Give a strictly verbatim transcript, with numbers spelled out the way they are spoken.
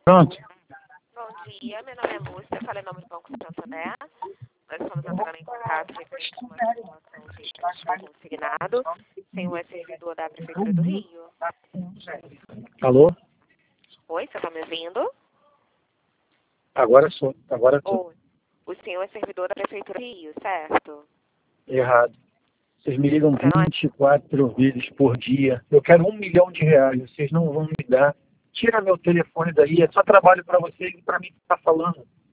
Pronto. Bom dia, meu nome é Lúcia, falei em nome do Banco Santander. Nós estamos entrando em contato referente a uma situação de empréstimo consignado sem o servidor da Prefeitura do Rio. Alô? Oi, você está me ouvindo? Agora sou. Agora tô. Oi. O senhor é servidor da Prefeitura do Rio, certo? Errado. Vocês me ligam Você não é? vinte e quatro vezes por dia. Eu quero um milhão de reais. Vocês não vão me dar. Tira meu telefone daí. É só trabalho para vocês e para mim que está falando.